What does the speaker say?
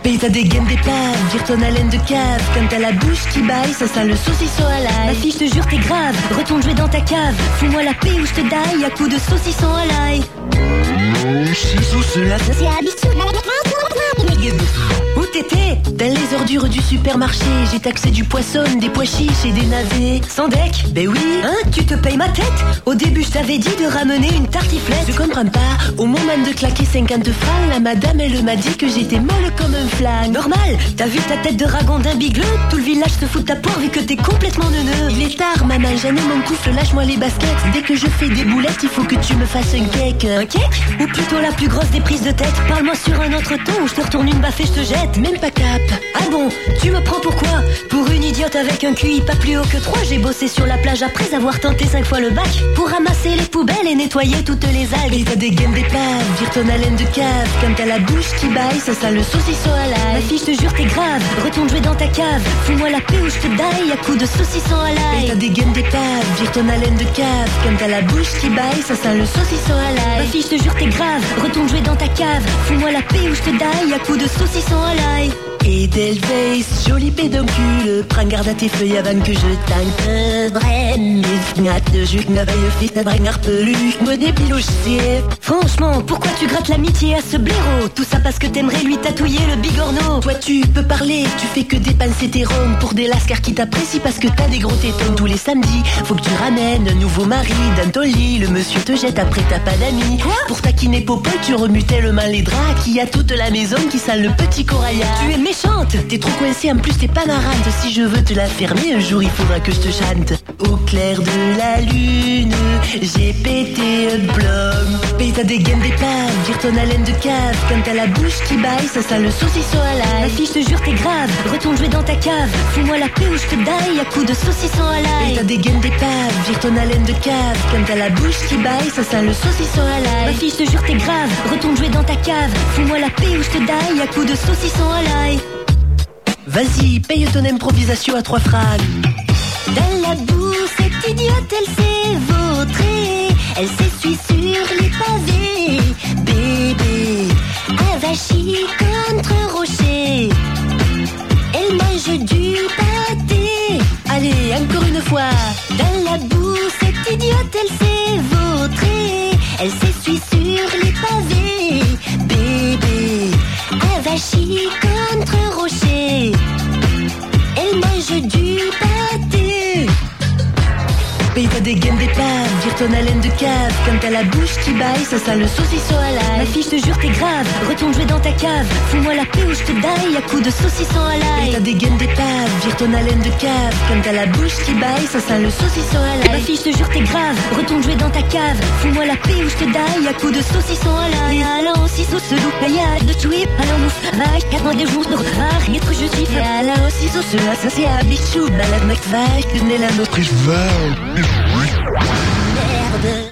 Paye ta dégaine d'épave, vire ton haleine de cave. Comme t'as la bouche qui baille, ça sent le saucisson à l'ail. Ma fille, je te jure, t'es grave, retourne jouer dans ta cave. Fous-moi la paix ou je te daille à coups de saucisson à l'ail. Cela, ça c'est habituel. Où t'étais? Dans les ordures du supermarché. J'ai taxé du poisson, des pois chiches et des navets. Sans deck? Ben oui. Hein? Tu te payes ma tête? Au début je t'avais dit de ramener une tartiflette. Je comprends pas. Au moment de claquer 50 francs, la madame elle m'a dit que j'étais molle comme un flingue. Normal, t'as vu ta tête de ragondin bigleux? Tout le village se fout de ta poire vu que t'es complètement neuneux. Il est tard maman, j'en ai mon couffle, lâche-moi les baskets. Dès que je fais des boulettes, il faut que tu me fasses un cake. Un cake? Ou plutôt la plus grosse des prises de tête. Parle-moi sur un autre ton ou je te retourne une baffe et je te jette. Même pas cap. Ah bon, tu me prends pour quoi? Pour une idiote avec un QI pas plus haut que 3. J'ai bossé sur la plage après avoir tenté 5 fois le bac. Pour ramasser les poubelles et nettoyer toutes les algues. Et t'as des gaines d'épave, vire ton haleine de cave. Comme t'as la bouche qui baille, ça sent le saucisson à l'ail. Ma fille, je te jure, t'es grave, retourne jouer dans ta cave. Fous-moi la paix ou je te daille à coups de saucisson à l'ail. Et t'as des gaines d'épave, vire ton haleine de cave. Comme t'as la bouche qui baille, ça sent le saucisson à l'ail. Ma fille, je te jure, t'es grave, retourne jouer dans ta cave. Fous-moi la paix ou je te daille à coups de saucisson à l'ail. Edelweiss, joli pédoncule, prends garde à tes feuilles avant que je t'encadre. Franchement, pourquoi tu grattes l'amitié à ce blaireau? Tout ça parce que t'aimerais lui tatouiller le bigorneau. Toi tu peux parler, tu fais que dépenser tes roms pour des lascars qui t'apprécient parce que t'as des gros tétons. Tous les samedis, faut que tu ramènes un nouveau mari dans ton lit. Le monsieur te jette après t'as pas d'amis. Pour taquiner Popoy, tu remues tellement les draps qu'il y a toute la maison qui sent le petit coraillard. Tu es méchante, t'es trop coincée, en plus t'es pas marrante. Si je veux te la fermer, un jour il faudra que je te chante. Au clair de la lune, j'ai pété un blum. Paye ta dégaine d'épave, vire ton haleine de cave. Quand t'as la bouche qui baille, ça sent le saucisson à l'ail. Ma fille, je te jure, t'es grave, retourne jouer dans ta cave. Fous-moi la paix ou je te daille à coups de saucisson à l'ail. Paye ta dégaine d'épave, vire ton haleine de cave. Quand t'as la bouche qui baille, ça sent le saucisson à l'ail. Ma fille, je te jure, t'es grave, retourne jouer dans ta cave. Fous-moi la paix ou je te daille à coups de saucisson à l'ail. Vas-y, paye ton improvisation à 3 francs. Dans la boue, cette idiote, elle s'est vautrée. Elle s'essuie sur les pavés. Bébé, avachie contre rocher. Elle mange du pâté. Allez, encore une fois. Dans la boue, cette idiote, elle s'est vautrée. Elle s'essuie sur les pavés. Bébé, avachie contre rocher. Elle mange du pâté. Paye ta dégaine d'épave, vire ton haleine de cave. Quand t'as la bouche qui baille, ça sent le saucisson à l'ail. Ma fille, je te jure, t'es grave, retourne jouer dans ta cave. Fous-moi la paix ou je te daille à coups de saucisson à l'ail. Paye ta dégaine d'épave, vire ton haleine de cave. Quand t'as la bouche qui baille, ça sent le saucisson à l'ail. Ma fille, je te jure, t'es grave, retourne jouer dans ta cave. Fous-moi la paix ou je te daille à coups de saucisson à l'ail. Allons aussi sauce loup, paillade de tuer. Allons mouf, vache, 4 mois de jour, de revoir, être je suis. Allons aussi sauce, ça c'est habitude. Balade mec vache, que n'est la notre. Merde.